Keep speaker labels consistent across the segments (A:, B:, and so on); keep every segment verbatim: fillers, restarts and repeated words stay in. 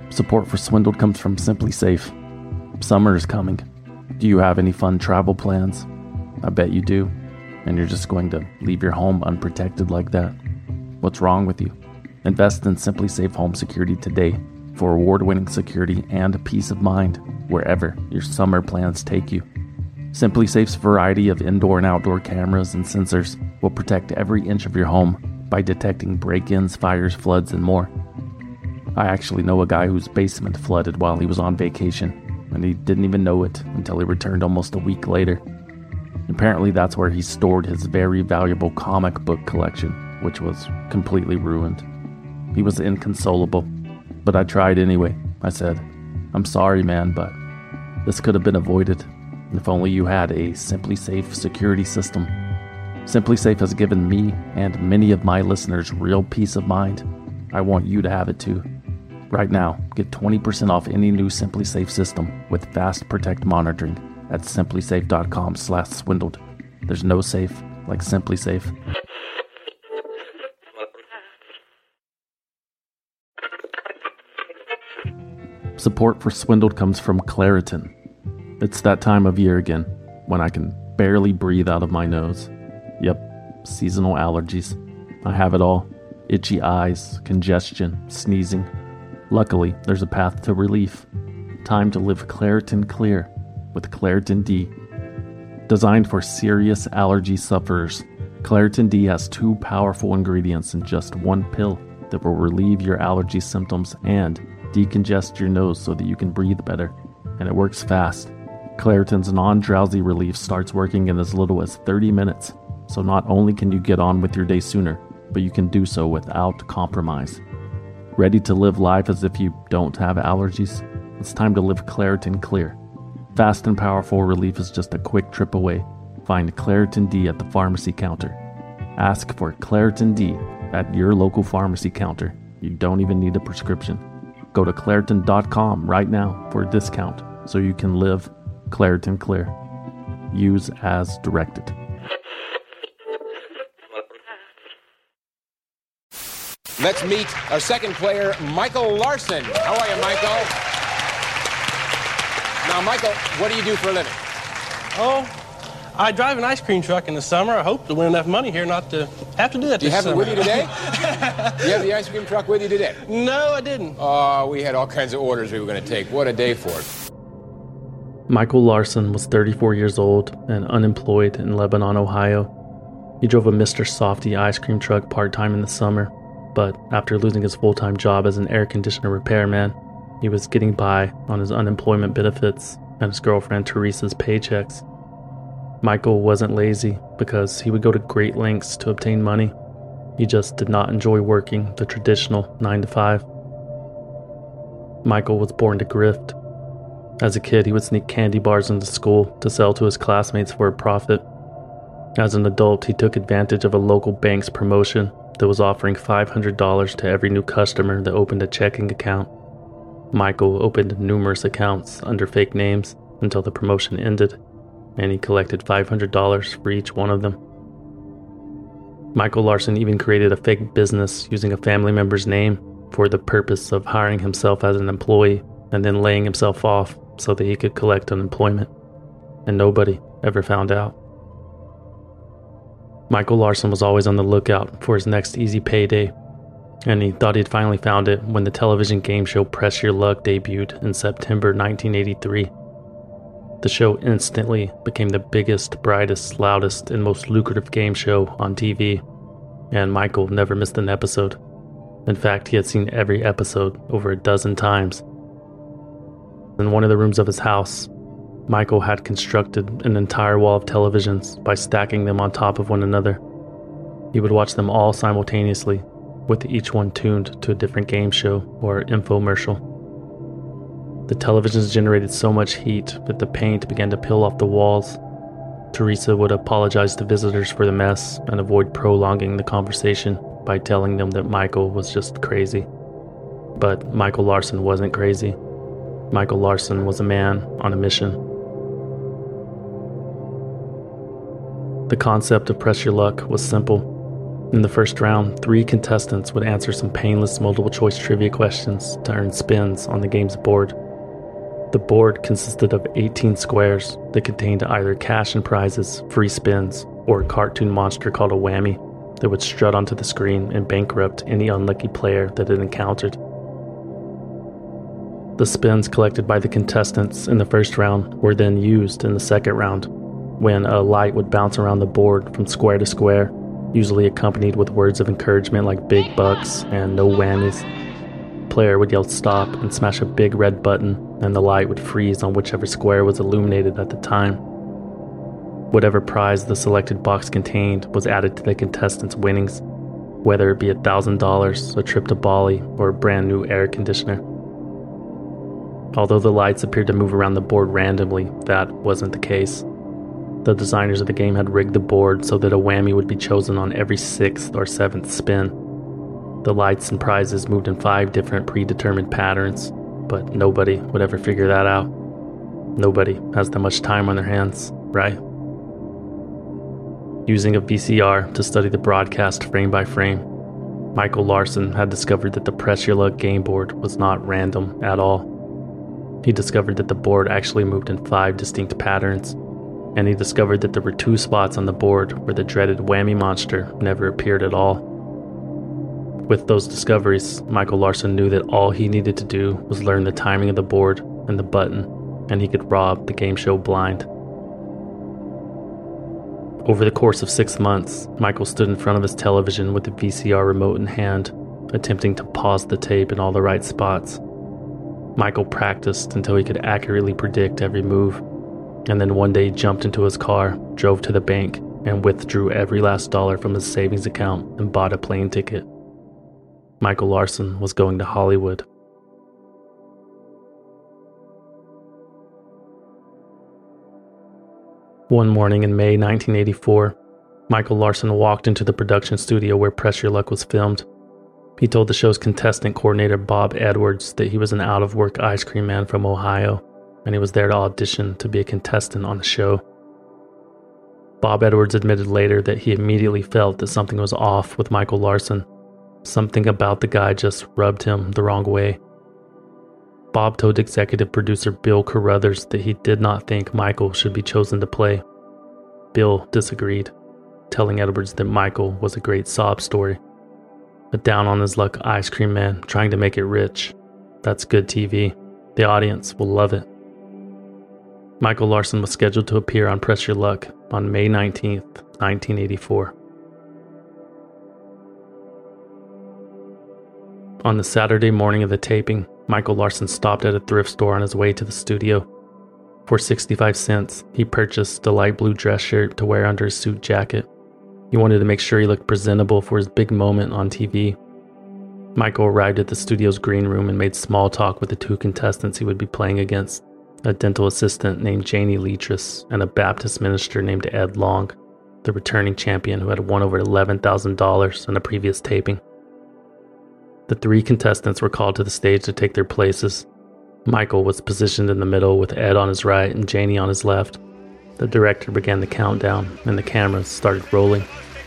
A: Support for Swindled comes from Simply Safe. Summer is coming. Do you have any fun travel plans? I bet you do. And you're just going to leave your home unprotected like that? What's wrong with you? Invest in Simply Safe Home Security today for award-winning security and peace of mind wherever your summer plans take you. Simply Safe's variety of indoor and outdoor cameras and sensors will protect every inch of your home by detecting break-ins, fires, floods, and more. I actually know a guy whose basement flooded while he was on vacation, and he didn't even know it until he returned almost a week later. Apparently that's where he stored his very valuable comic book collection, which was completely ruined. He was inconsolable, but I tried anyway. I said, "I'm sorry, man, but this could have been avoided if only you had a Simply Safe security system." Simply Safe has given me and many of my listeners real peace of mind. I want you to have it too. Right now, get twenty percent off any new Simply Safe system with Fast Protect monitoring at simplysafe.com slash swindled. There's no safe like Simply Safe. Support for Swindled comes from Claritin. It's that time of year again when I can barely breathe out of my nose. Yep, seasonal allergies. I have it all. Itchy eyes, congestion, sneezing. Luckily, there's a path to relief. Time to live Claritin Clear with Claritin D. Designed for serious allergy sufferers, Claritin D has two powerful ingredients in just one pill that will relieve your allergy symptoms and decongest your nose so that you can breathe better. And it works fast. Claritin's non-drowsy relief starts working in as little as thirty minutes. So not only can you get on with your day sooner, but you can do so without compromise. Ready to live life as if you don't have allergies? It's time to live Claritin Clear. Fast and powerful relief is just a quick trip away. Find Claritin D at the pharmacy counter. Ask for Claritin D at your local pharmacy counter. You don't even need a prescription. Go to Claritin dot com right now for a discount so you can live Claritin Clear. Use as directed.
B: Let's meet our second player, Michael Larson. How are you, Michael? Now, Michael, what do you do for a living?
C: Oh, I drive an ice cream truck in the summer. I hope to win enough money here not to have to do that
B: Do you
C: this
B: have
C: summer.
B: it with you today? Do you have the ice cream truck with you today?
C: No, I didn't.
B: Oh, we had all kinds of orders we were going to take. What a day for it.
A: Michael Larson was thirty-four years old and unemployed in Lebanon, Ohio. He drove a Mister Softy ice cream truck part-time in the summer, but after losing his full-time job as an air conditioner repairman, he was getting by on his unemployment benefits and his girlfriend Teresa's paychecks. Michael wasn't lazy because he would go to great lengths to obtain money. He just did not enjoy working the traditional nine to five. Michael was born to grift. As a kid, he would sneak candy bars into school to sell to his classmates for a profit. As an adult, he took advantage of a local bank's promotion that was offering five hundred dollars to every new customer that opened a checking account. Michael opened numerous accounts under fake names until the promotion ended, and he collected five hundred dollars for each one of them. Michael Larson even created a fake business using a family member's name for the purpose of hiring himself as an employee and then laying himself off so that he could collect unemployment. And nobody ever found out. Michael Larson was always on the lookout for his next easy payday, and he thought he'd finally found it when the television game show Press Your Luck debuted in September nineteen eighty-three. The show instantly became the biggest, brightest, loudest, and most lucrative game show on T V, and Michael never missed an episode. In fact, he had seen every episode over a dozen times. In one of the rooms of his house, Michael had constructed an entire wall of televisions by stacking them on top of one another. He would watch them all simultaneously, with each one tuned to a different game show or infomercial. The televisions generated so much heat that the paint began to peel off the walls. Teresa would apologize to visitors for the mess and avoid prolonging the conversation by telling them that Michael was just crazy. But Michael Larson wasn't crazy. Michael Larson was a man on a mission. The concept of Press Your Luck was simple. In the first round, three contestants would answer some painless multiple-choice trivia questions to earn spins on the game's board. The board consisted of eighteen squares that contained either cash and prizes, free spins, or a cartoon monster called a whammy that would strut onto the screen and bankrupt any unlucky player that it encountered. The spins collected by the contestants in the first round were then used in the second round, when a light would bounce around the board from square to square, usually accompanied with words of encouragement like big bucks and no whammies. The player would yell stop and smash a big red button, and the light would freeze on whichever square was illuminated at the time. Whatever prize the selected box contained was added to the contestants' winnings, whether it be one thousand dollars, a trip to Bali, or a brand new air conditioner. Although the lights appeared to move around the board randomly, that wasn't the case. The designers of the game had rigged the board so that a whammy would be chosen on every sixth or seventh spin. The lights and prizes moved in five different predetermined patterns, but nobody would ever figure that out. Nobody has that much time on their hands, right? Using a V C R to study the broadcast frame by frame, Michael Larson had discovered that the Press Your Luck game board was not random at all. He discovered that the board actually moved in five distinct patterns, and he discovered that there were two spots on the board where the dreaded whammy monster never appeared at all. With those discoveries, Michael Larson knew that all he needed to do was learn the timing of the board and the button, and he could rob the game show blind. Over the course of six months, Michael stood in front of his television with the V C R remote in hand, attempting to pause the tape in all the right spots. Michael practiced until he could accurately predict every move, and then one day he jumped into his car, drove to the bank, and withdrew every last dollar from his savings account and bought a plane ticket. Michael Larson was going to Hollywood. One morning in May nineteen eighty-four, Michael Larson walked into the production studio where Press Your Luck was filmed. He told the show's contestant coordinator Bob Edwards that he was an out-of-work ice cream man from Ohio, and he was there to audition to be a contestant on the show. Bob Edwards admitted later that he immediately felt that something was off with Michael Larson. Something about the guy just rubbed him the wrong way. Bob told executive producer Bill Carruthers that he did not think Michael should be chosen to play. Bill disagreed, telling Edwards that Michael was a great sob story. A down-on-his-luck ice cream man trying to make it rich. That's good T V. The audience will love it. Michael Larson was scheduled to appear on Press Your Luck on May nineteenth, nineteen eighty-four. On the Saturday morning of the taping, Michael Larson stopped at a thrift store on his way to the studio. For sixty-five cents, he purchased a light blue dress shirt to wear under his suit jacket. He wanted to make sure he looked presentable for his big moment on T V. Michael arrived at the studio's green room and made small talk with the two contestants he would be playing against, a dental assistant named Janie Leatrice and a Baptist minister named Ed Long, the returning champion who had won over eleven thousand dollars in a previous taping. The three contestants were called to the stage to take their places. Michael was positioned in the middle with Ed on his right and Janie on his left. The director began the countdown and the cameras started rolling.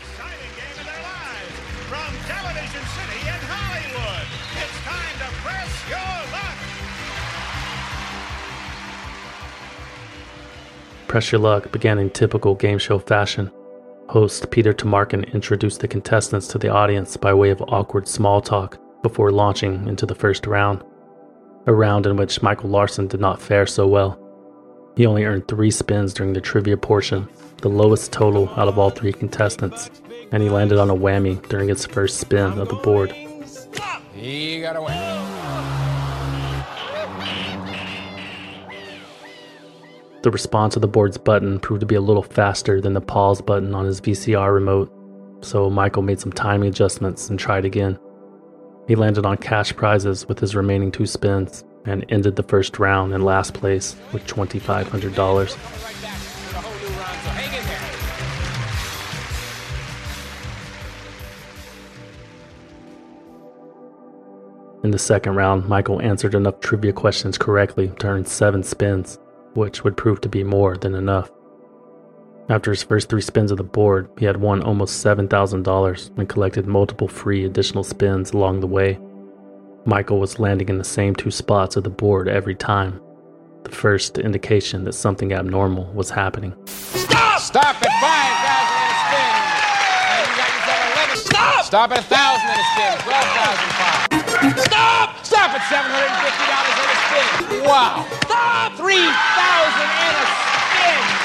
A: Press Your Luck began in typical game show fashion. Host Peter Tomarken introduced the contestants to the audience by way of awkward small talk before launching into the first round, a round in which Michael Larson did not fare so well. He only earned three spins during the trivia portion, the lowest total out of all three contestants, and he landed on a whammy during his first spin of the board.
B: He got a whammy.
A: The response to the board's button proved to be a little faster than the pause button on his V C R remote, so Michael made some timing adjustments and tried again. He landed on cash prizes with his remaining two spins and ended the first round in last place with twenty-five hundred dollars. In the second round, Michael answered enough trivia questions correctly to earn seven spins, which would prove to be more than enough. After his first three spins of the board, he had won almost seven thousand dollars and collected multiple free additional spins along the way. Michael was landing in the same two spots of the board every time, the first indication that something abnormal was happening.
B: Stop! Stop at five thousand and a spin. And you got yourself eleven. Stop! Stop at one thousand and a spin. twelve thousand five. Stop! Stop at seven hundred fifty dollars and a spin. Wow. Stop! three thousand and a spin.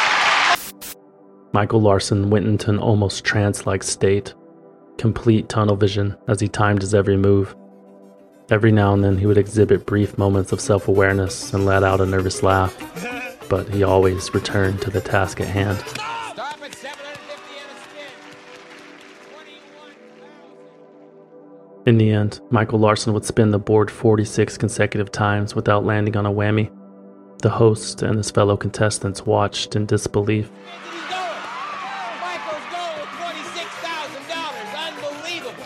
A: Michael Larson went into an almost trance-like state, complete tunnel vision as he timed his every move. Every now and then he would exhibit brief moments of self-awareness and let out a nervous laugh, but he always returned to the task at hand.
B: Stop at seven hundred fifty and a spin. twenty-one thousand.
A: In the end, Michael Larson would spin the board forty-six consecutive times without landing on a whammy. The host and his fellow contestants watched in disbelief.
B: Michael's going with twenty-six thousand dollars. Unbelievable.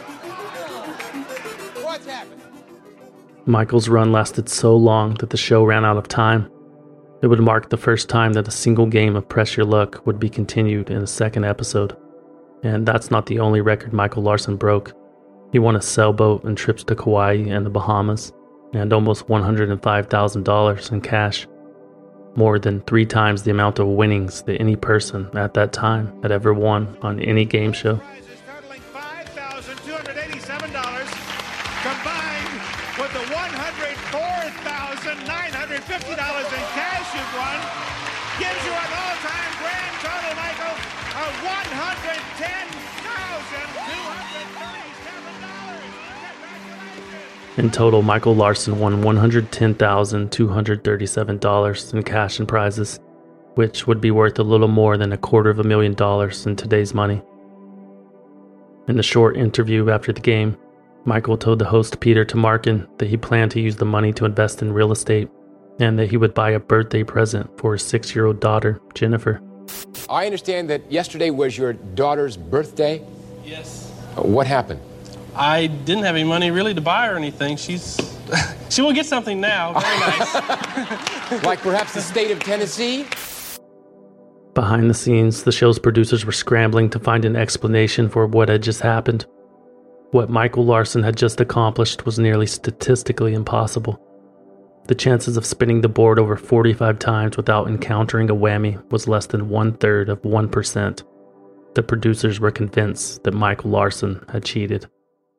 B: What's happened?
A: Michael's run lasted so long that the show ran out of time. It would mark the first time that a single game of Press Your Luck would be continued in a second episode. And that's not the only record Michael Larson broke. He won a sailboat and trips to Kauai and the Bahamas, and almost one hundred five thousand dollars in cash. More than three times the amount of winnings that any person at that time had ever won on any game show.
D: Prizes totaling five thousand two hundred eighty-seven dollars, combined with the one hundred four thousand nine hundred fifty dollars in cash you've won, gives you an all-time grand total, Michael, of one hundred ten thousand two hundred thirty-seven dollars. Congratulations!
A: In total, Michael Larson won one hundred ten thousand two hundred thirty-seven dollars in cash and prizes, which would be worth a little more than a quarter of a million dollars in today's money. In the short interview after the game, Michael told the host Peter Tomarken that he planned to use the money to invest in real estate and that he would buy a birthday present for his six-year-old daughter, Jennifer.
B: I understand that yesterday was your daughter's birthday.
C: Yes.
B: Uh, What happened?
C: I didn't have any money really to buy her anything. She's she will get something now. Very nice.
B: Like perhaps the state of Tennessee?
A: Behind the scenes, the show's producers were scrambling to find an explanation for what had just happened. What Michael Larson had just accomplished was nearly statistically impossible. The chances of spinning the board over forty-five times without encountering a whammy was less than one-third of one percent. The producers were convinced that Michael Larson had cheated.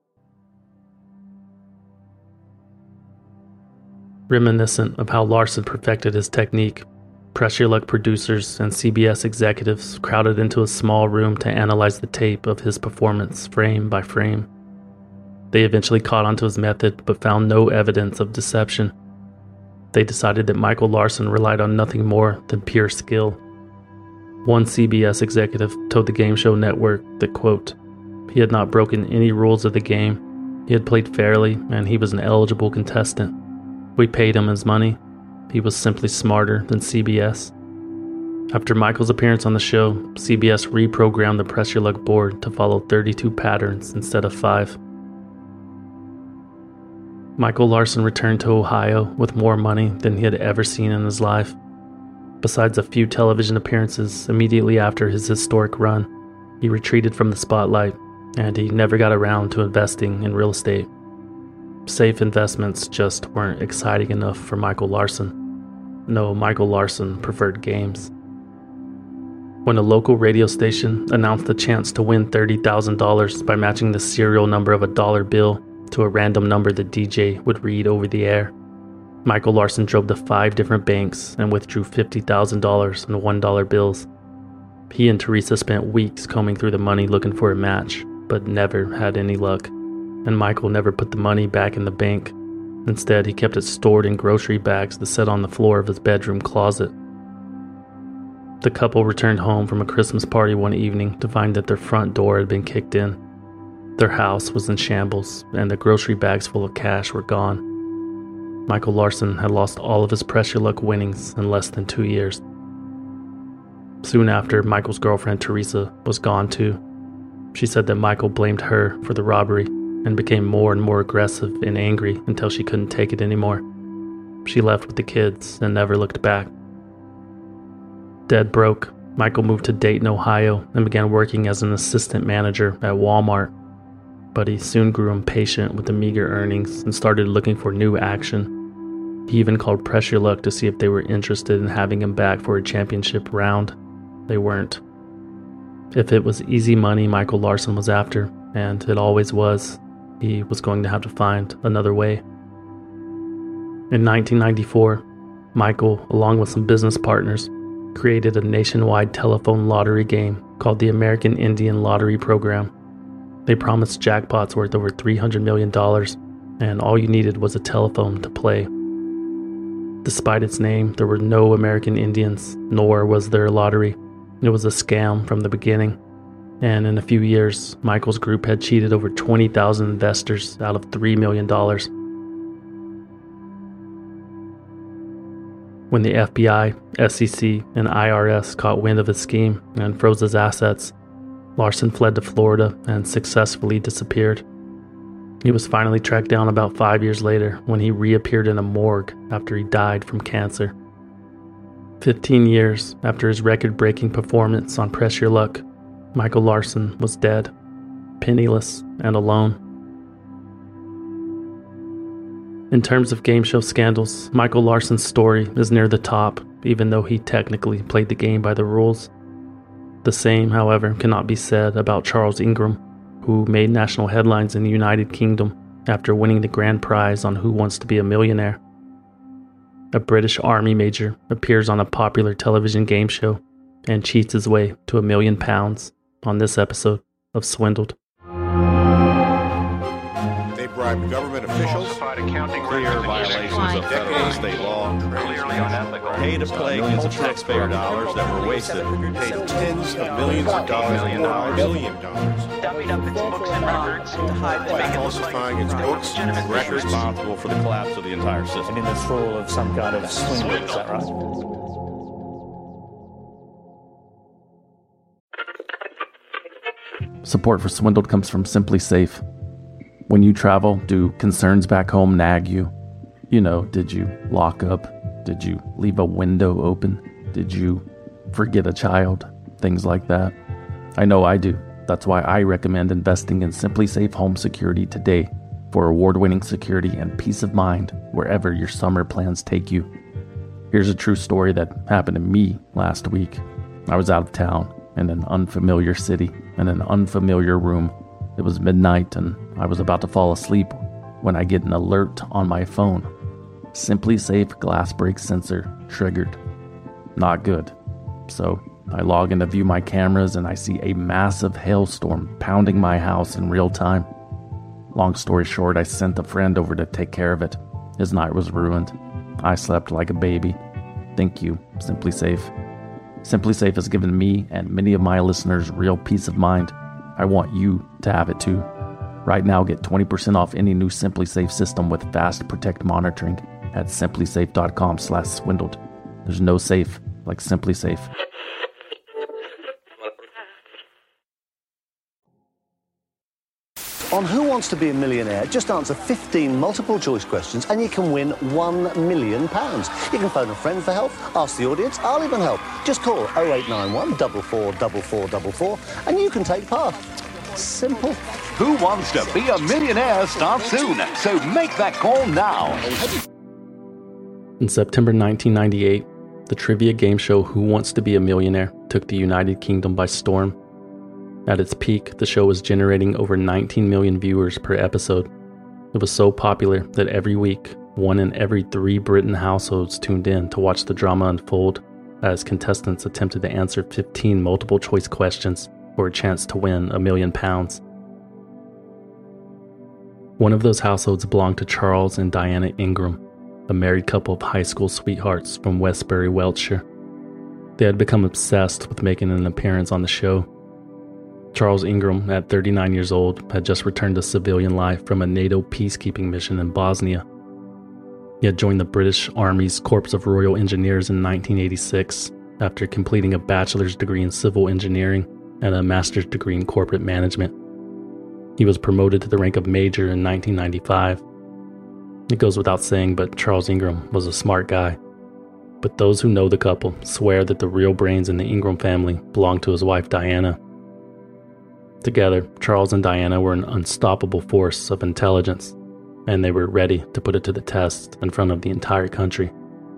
A: Reminiscent of how Larson perfected his technique, Press Your Luck producers and C B S executives crowded into a small room to analyze the tape of his performance frame by frame. They eventually caught onto his method but found no evidence of deception. They decided that Michael Larson relied on nothing more than pure skill. One C B S executive told the Game Show Network that, quote, he had not broken any rules of the game, he had played fairly, and he was an eligible contestant. We paid him his money. He was simply smarter than C B S. After Michael's appearance on the show, C B S reprogrammed the Press Your Luck board to follow thirty-two patterns instead of five. Michael Larson returned to Ohio with more money than he had ever seen in his life. Besides a few television appearances immediately after his historic run, he retreated from the spotlight, and he never got around to investing in real estate. Safe investments just weren't exciting enough for Michael Larson. No, Michael Larson preferred games. When a local radio station announced a chance to win thirty thousand dollars by matching the serial number of a dollar bill to a random number the D J would read over the air, Michael Larson drove to five different banks and withdrew fifty thousand dollars in one dollar bills. He and Teresa spent weeks combing through the money looking for a match, but never had any luck. And Michael never put the money back in the bank. Instead, he kept it stored in grocery bags that sat on the floor of his bedroom closet. The couple returned home from a Christmas party one evening to find that their front door had been kicked in. Their house was in shambles, and the grocery bags full of cash were gone. Michael Larson had lost all of his Press Your Luck winnings in less than two years. Soon after, Michael's girlfriend Teresa was gone too. She said that Michael blamed her for the robbery and became more and more aggressive and angry until she couldn't take it anymore. She left with the kids and never looked back. Dead broke,
E: Michael moved to Dayton, Ohio, and began working as an assistant manager at Walmart. But he soon grew impatient with the meager earnings and started looking for new action. He even called Press Your Luck to see if they were interested in having him back for a championship round. They weren't. If it was easy money Michael Larson was after, and it always was, he was going to have to find another way. In nineteen ninety-four, Michael, along with some business partners, created a nationwide telephone lottery game called the American Indian Lottery Program. They promised jackpots worth over three hundred million dollars, and all you needed was a telephone to play. Despite its name, there were no American Indians, nor was there a lottery. It was a scam from the beginning, and in a few years, Michael's group had cheated over twenty thousand investors out of three million dollars. When the F B I, S E C, and I R S caught wind of his scheme and froze his assets, Larson fled to Florida and successfully disappeared. He was finally tracked down about five years later when he reappeared in a morgue after he died from cancer. Fifteen years after his record-breaking performance on Press Your Luck, Michael Larson was dead, penniless, and alone. In terms of game show scandals, Michael Larson's story is near the top, even though he technically played the game by the rules. The same, however, cannot be said about Charles Ingram, who made national headlines in the United Kingdom after winning the grand prize on Who Wants to Be a Millionaire. A British Army major appears on a popular television game show and cheats his way to a million pounds on this episode of Swindled.
F: They bribed government officials, clear violations of federal and state law, pay to play millions of taxpayer dollars that were wasted, paid tens of millions of dollars, million dollars, million dollars,
G: dummied up its books and records to hide
F: by falsifying its books and records,
H: responsible for the collapse of the entire system.
I: In the thrall of some kind of swindle, is that right?
A: Support for Swindled comes from Simply Safe. When you travel, do concerns back home nag you? You know, did you lock up? Did you leave a window open? Did you forget a child? Things like that. I know I do. That's why I recommend investing in Simply Safe Home Security today for award-winning security and peace of mind wherever your summer plans take you. Here's a true story that happened to me last week. I was out of town in an unfamiliar city in an unfamiliar room. It was midnight and I was about to fall asleep when I get an alert on my phone. Simply Safe glass break sensor triggered. Not good. So I log in to view my cameras and I see a massive hailstorm pounding my house in real time. Long story short, I sent a friend over to take care of it. His night was ruined. I slept like a baby. Thank you, Simply Safe. Simply Safe has given me and many of my listeners real peace of mind. I want you to have it too. Right now, get twenty percent off any new Simply Safe system with Fast Protect monitoring at simplysafe.com slash swindled. There's no safe like Simply Safe.
J: On Who Wants to Be a Millionaire, just answer fifteen multiple choice questions and you can win one million pounds. You can phone a friend for help, ask the audience, I'll even help. Just call oh eight nine one, four four four four four four and you can take part. Simple.
K: Who Wants to Be a Millionaire starts soon, so make that call now.
E: In September nineteen ninety-eight, the trivia game show Who Wants to Be a Millionaire took the United Kingdom by storm. At its peak, the show was generating over nineteen million viewers per episode. It was so popular that every week, one in every three Britain households tuned in to watch the drama unfold as contestants attempted to answer fifteen multiple-choice questions for a chance to win a million pounds. One of those households belonged to Charles and Diana Ingram, a married couple of high school sweethearts from Westbury, Wiltshire. They had become obsessed with making an appearance on the show. Charles Ingram, at thirty-nine years old, had just returned to civilian life from a NATO peacekeeping mission in Bosnia. He had joined the British Army's Corps of Royal Engineers in nineteen eighty-six after completing a bachelor's degree in civil engineering and a master's degree in corporate management. He was promoted to the rank of major in nineteen ninety-five. It goes without saying, but Charles Ingram was a smart guy. but those who know the couple swear that the real brains in the Ingram family belong to his wife Diana. Together, Charles and Diana were an unstoppable force of intelligence, and they were ready to put it to the test in front of the entire country.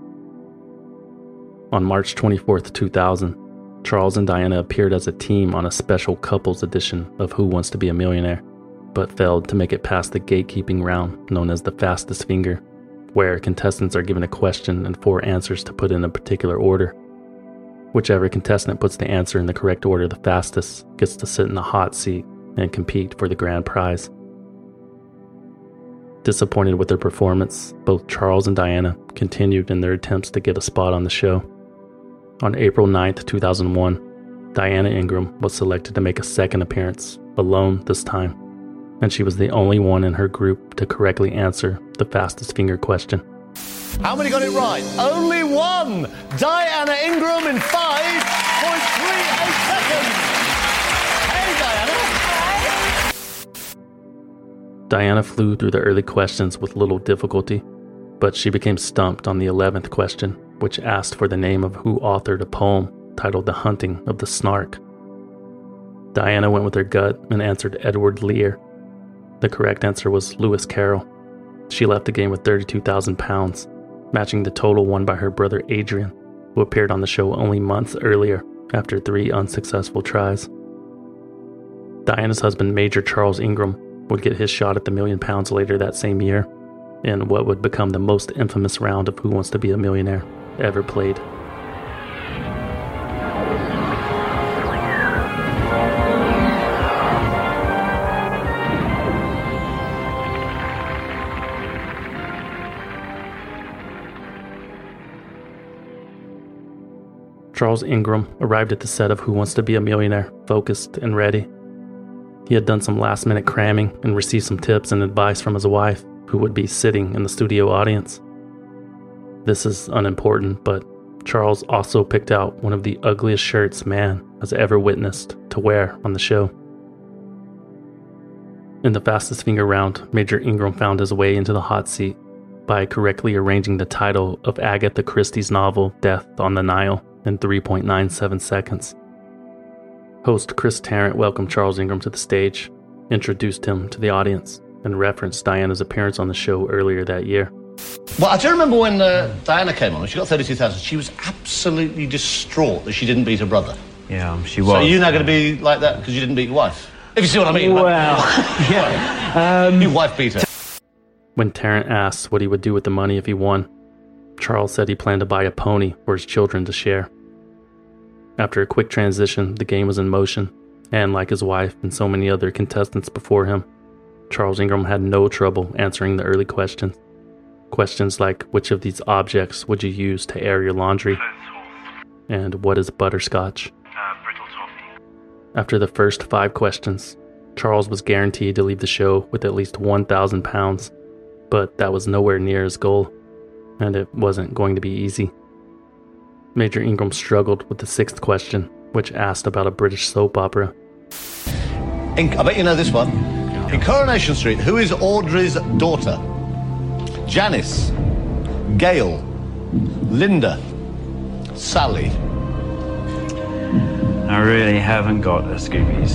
E: On March twenty-fourth, two thousand, Charles and Diana appeared as a team on a special couples edition of Who Wants to Be a Millionaire, but failed to make it past the gatekeeping round known as the fastest finger, where contestants are given a question and four answers to put in a particular order. Whichever contestant puts the answer in the correct order the fastest gets to sit in the hot seat and compete for the grand prize. Disappointed with their performance, both Charles and Diana continued in their attempts to get a spot on the show. On April ninth, two thousand one, Diana Ingram was selected to make a second appearance, alone this time, and she was the only one in her group to correctly answer the fastest finger question.
J: How many got it right? Only one! Diana Ingram in five point three eight seconds! Hey, Diana!
E: Hi! Diana flew through the early questions with little difficulty, but she became stumped on the eleventh question, which asked for the name of who authored a poem titled The Hunting of the Snark. Diana went with her gut and answered Edward Lear. The correct answer was Lewis Carroll. She left the game with thirty-two thousand pounds, matching the total won by her brother Adrian, who appeared on the show only months earlier after three unsuccessful tries. Diana's husband, Major Charles Ingram, would get his shot at the million pounds later that same year, in what would become the most infamous round of Who Wants to Be a Millionaire ever played. Charles Ingram arrived at the set of Who Wants to Be a Millionaire focused and ready. He had done some last-minute cramming and received some tips and advice from his wife, who would be sitting in the studio audience. This is unimportant, but Charles also picked out one of the ugliest shirts man has ever witnessed to wear on the show. In the fastest finger round, Major Ingram found his way into the hot seat by correctly arranging the title of Agatha Christie's novel Death on the Nile in three point nine seven seconds. Host Chris Tarrant welcomed Charles Ingram to the stage, introduced him to the audience, and referenced Diana's appearance on the show earlier that year.
J: Well, I do remember when uh, Diana came on, when she got thirty-two thousand, she was absolutely distraught that she didn't beat her brother.
L: Yeah, she was.
J: So are you now going to be like that because you didn't beat your wife? If you see what I mean.
L: Well, like, yeah. Um,
J: your wife beat her.
E: When Tarrant asked what he would do with the money if he won, Charles said he planned to buy a pony for his children to share. After a quick transition, the game was in motion, and like his wife and so many other contestants before him, Charles Ingram had no trouble answering the early questions. Questions like, which of these objects would you use to air your laundry? And what is butterscotch?
M: Uh, brittle toffee.
E: After the first five questions, Charles was guaranteed to leave the show with at least one thousand pounds, but that was nowhere near his goal, and it wasn't going to be easy. Major Ingram struggled with the sixth question, which asked about a British soap opera.
J: In, I bet you know this one. In Coronation Street, who is Audrey's daughter? Janice, Gail, Linda, Sally.
L: I really haven't got a Scoobies.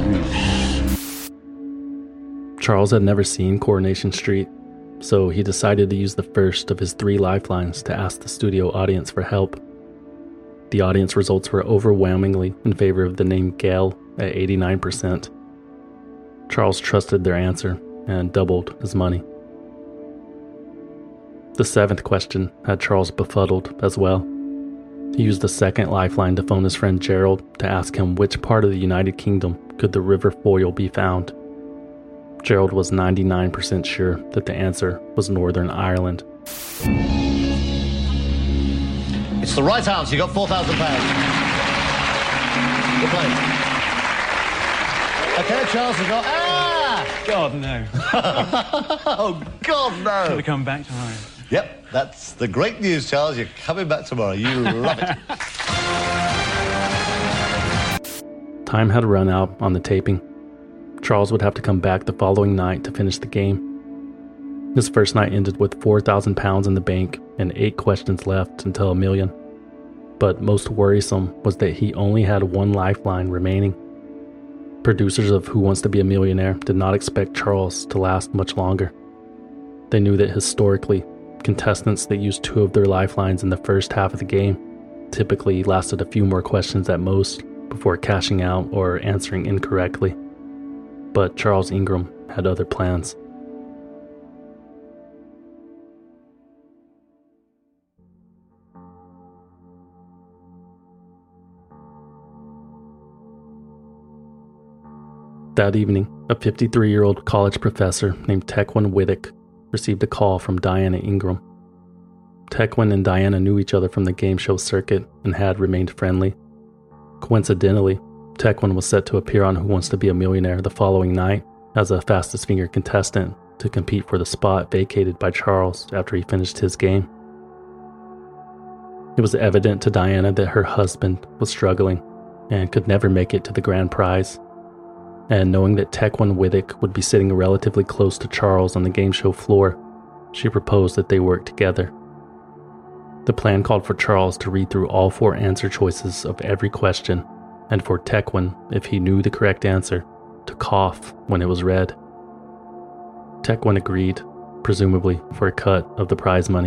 E: Charles had never seen Coronation Street, so he decided to use the first of his three lifelines to ask the studio audience for help. The audience results were overwhelmingly in favor of the name Gail at eighty-nine percent. Charles trusted their answer and doubled his money. The seventh question had Charles befuddled as well. He used the second lifeline to phone his friend Gerald to ask him which part of the United Kingdom could the River Foyle be found. Gerald was ninety-nine percent sure that the answer was Northern Ireland.
J: It's the right answer. You got four thousand pounds. Good play. Okay, Charles has got... Ah!
L: God, no.
J: Oh, God, no.
L: Got to come back tomorrow.
J: Yep, that's the great news, Charles. You're coming back tomorrow. You love it.
E: Time had run out on the taping. Charles would have to come back the following night to finish the game. His first night ended with four thousand pounds in the bank and eight questions left until a million. But most worrisome was that he only had one lifeline remaining. Producers of Who Wants to Be a Millionaire did not expect Charles to last much longer. They knew that historically, contestants that used two of their lifelines in the first half of the game typically lasted a few more questions at most before cashing out or answering incorrectly. But Charles Ingram had other plans. That evening, a fifty-three-year-old college professor named Tequan Whittock received a call from Diana Ingram. Tequan and Diana knew each other from the game show circuit and had remained friendly. Coincidentally, Tequan was set to appear on Who Wants to Be a Millionaire the following night as a fastest finger contestant to compete for the spot vacated by Charles after he finished his game. It was evident to Diana that her husband was struggling and could never make it to the grand prize. And knowing that Tequan Whittock would be sitting relatively close to Charles on the game show floor, she proposed that they work together. The plan called for Charles to read through all four answer choices of every question, and for Tequan, if he knew the correct answer, to cough when it was read. Tequan agreed, presumably for a cut of the prize money.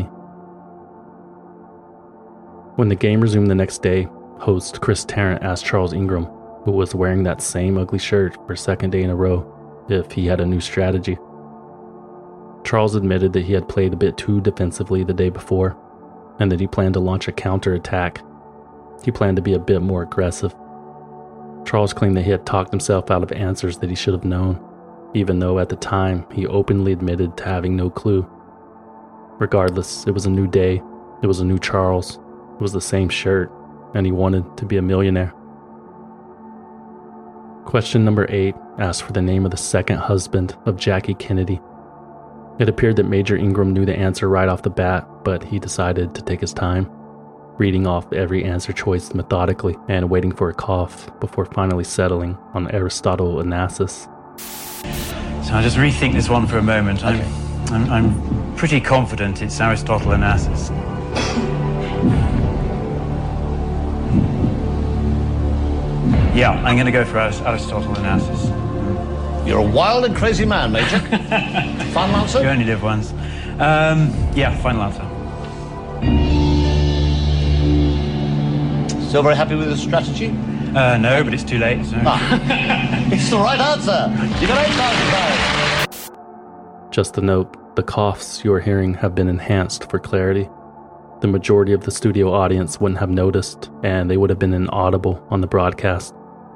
E: When the game resumed the next day, host Chris Tarrant asked Charles Ingram, who was wearing that same ugly shirt for a second day in a row, if he had a new strategy. Charles admitted that he had played a bit too defensively the day before, and that he planned to launch a counterattack. He planned to be a bit more aggressive. Charles claimed that he had talked himself out of answers that he should have known, even though at the time he openly admitted to having no clue. Regardless, it was a new day, it was a new Charles, it was the same shirt, and he wanted to be a millionaire. Question number eight asked for the name of the second husband of Jackie Kennedy. It appeared that Major Ingram knew the answer right off the bat, but he decided to take his time, reading off every answer choice methodically and waiting for a cough before finally settling on Aristotle Onassis.
L: So I'll just rethink this one for a moment. I'm, okay. I'm, I'm pretty confident it's Aristotle Onassis. Yeah, I'm going to go for Aristotle Onassis.
J: You're a wild and crazy man, Major. Final answer?
L: You only live once. Um, yeah, final answer.
J: Still very happy with the strategy?
L: Uh, no, but it's too late, so...
J: Ah, it's the right answer! You got eight thousand pounds!
E: Just a note, the coughs you are hearing have been enhanced for clarity. The majority of the studio audience wouldn't have noticed, and they would have been inaudible on the broadcast.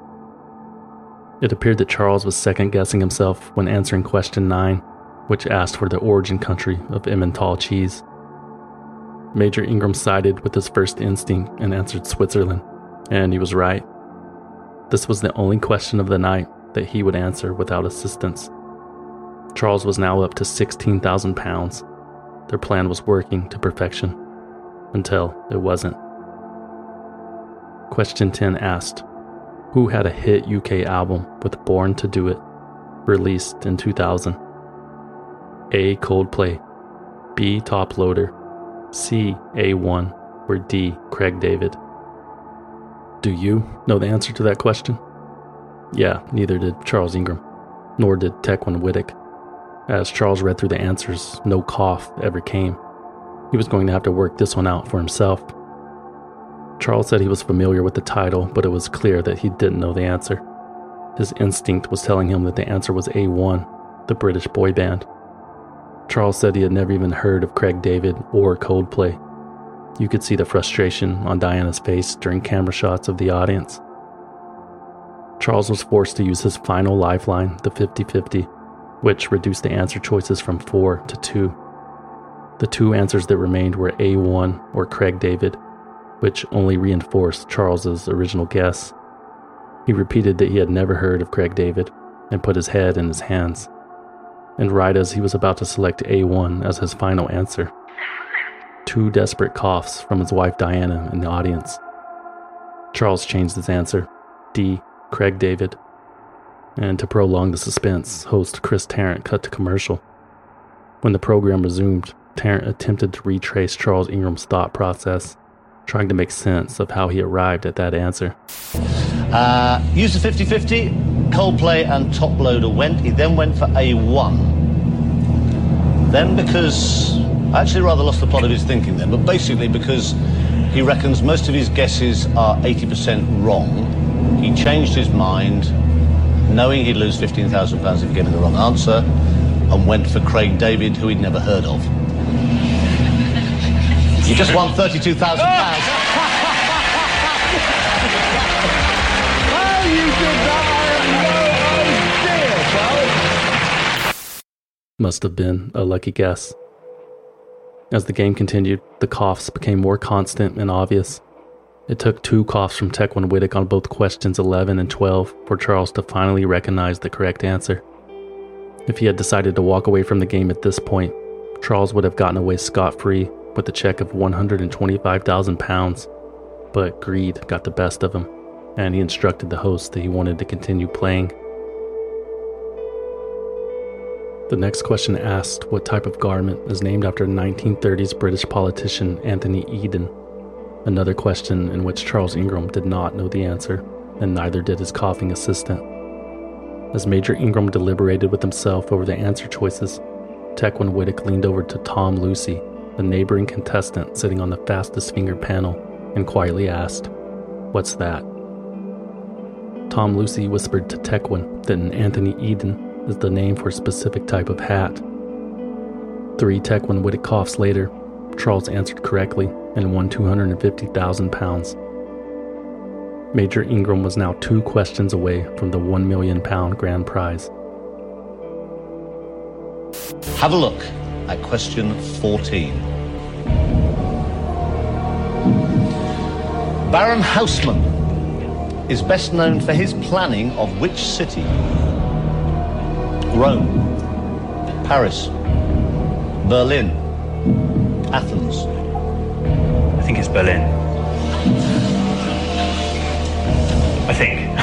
E: It appeared that Charles was second-guessing himself when answering question nine, which asked for the origin country of Emmental cheese. Major Ingram sided with his first instinct and answered Switzerland, and he was right. This was the only question of the night that he would answer without assistance. Charles was now up to sixteen thousand pounds. Their plan was working to perfection, until it wasn't. Question ten asked, who had a hit U K album with Born to Do It, released in two thousand? A. Coldplay, B. Top Loader, C. A one, or D. Craig David? Do you know the answer to that question? Yeah, neither did Charles Ingram, nor did Tequan Whittock. As Charles read through the answers, no cough ever came. He was going to have to work this one out for himself. Charles said he was familiar with the title, but it was clear that he didn't know the answer. His instinct was telling him that the answer was A one, the British boy band. Charles said he had never even heard of Craig David or Coldplay. You could see the frustration on Diana's face during camera shots of the audience. Charles was forced to use his final lifeline, the fifty-fifty, which reduced the answer choices from four to two. The two answers that remained were A one or Craig David, which only reinforced Charles's original guess. He repeated that he had never heard of Craig David and put his head in his hands. And right as he was about to select A one as his final answer, two desperate coughs from his wife Diana in the audience. Charles changed his answer, D, Craig David. And to prolong the suspense, host Chris Tarrant cut to commercial. When the program resumed, Tarrant attempted to retrace Charles Ingram's thought process, trying to make sense of how he arrived at that answer.
J: Uh, used a fifty-fifty, Coldplay and Top Loader went. He then went for A one. Then because... I actually rather lost the plot of his thinking then, but basically because he reckons most of his guesses are eighty percent wrong, he changed his mind, knowing he'd lose fifteen thousand pounds if he gave him the wrong answer, and went for Craig David, who he'd never heard of. He just won thirty-two thousand pounds.
K: How you did that, I have no idea, Charles.
E: Must have been a lucky guess. As the game continued, the coughs became more constant and obvious. It took two coughs from Tequan Wittek on both questions eleven and twelve for Charles to finally recognize the correct answer. If he had decided to walk away from the game at this point, Charles would have gotten away scot-free with a check of one hundred twenty-five thousand pounds. But greed got the best of him, and he instructed the host that he wanted to continue playing. The next question asked what type of garment is named after nineteen thirties British politician Anthony Eden. Another question in which Charles Ingram did not know the answer, and neither did his coughing assistant. As Major Ingram deliberated with himself over the answer choices, Tequan Wittek leaned over to Tom Lucy, the neighboring contestant sitting on the fastest finger panel, and quietly asked, "What's that?" Tom Lucy whispered to Tequan that an Anthony Eden is the name for a specific type of hat. Three Tequan Wittek coughs later, Charles answered correctly and won two hundred fifty thousand pounds. Major Ingram was now two questions away from the one million pound grand prize.
J: Have a look at question fourteen. Baron Haussmann is best known for his planning of which city? Rome, Paris, Berlin, Athens.
L: I think it's Berlin. I think.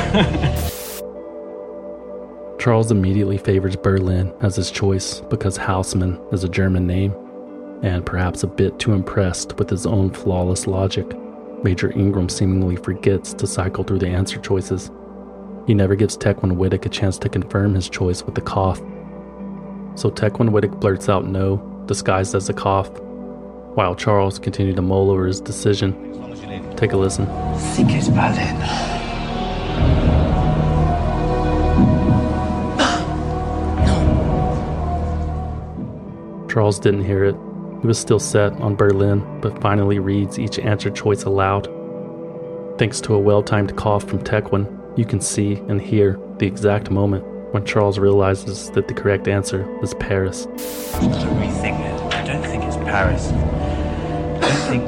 E: Charles immediately favors Berlin as his choice because Haussmann is a German name, and perhaps a bit too impressed with his own flawless logic, Major Ingram seemingly forgets to cycle through the answer choices. He never gives Tequan Wittek a chance to confirm his choice with the cough. So Tequan Wittek blurts out no, disguised as a cough, while Charles continued to mull over his decision. Take a listen.
L: I think it's Berlin.
E: Charles didn't hear it. He was still set on Berlin, but finally reads each answer choice aloud. Thanks to a well-timed cough from Tequan, you can see and hear the exact moment when Charles realizes that the correct answer is Paris.
L: I've got to rethink it. I don't think it's Paris. I don't think...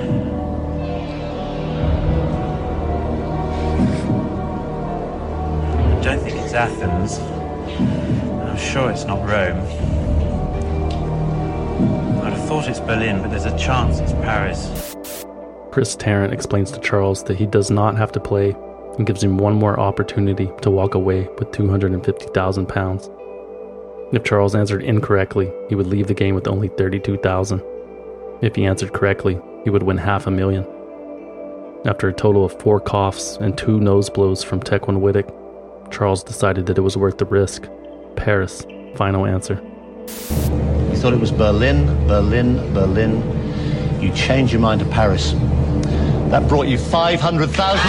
L: I don't think it's Athens. I'm sure it's not Rome. I'd have thought it's Berlin, but there's a chance it's Paris.
E: Chris Tarrant explains to Charles that he does not have to play and gives him one more opportunity to walk away with two hundred fifty thousand pounds. If Charles answered incorrectly, he would leave the game with only thirty-two thousand. If he answered correctly, he would win half a million. After a total of four coughs and two nose blows from Tequan Wittek, Charles decided that it was worth the risk. Paris, final answer.
J: You thought it was Berlin, Berlin, Berlin. You changed your mind to Paris. That brought you five hundred thousand.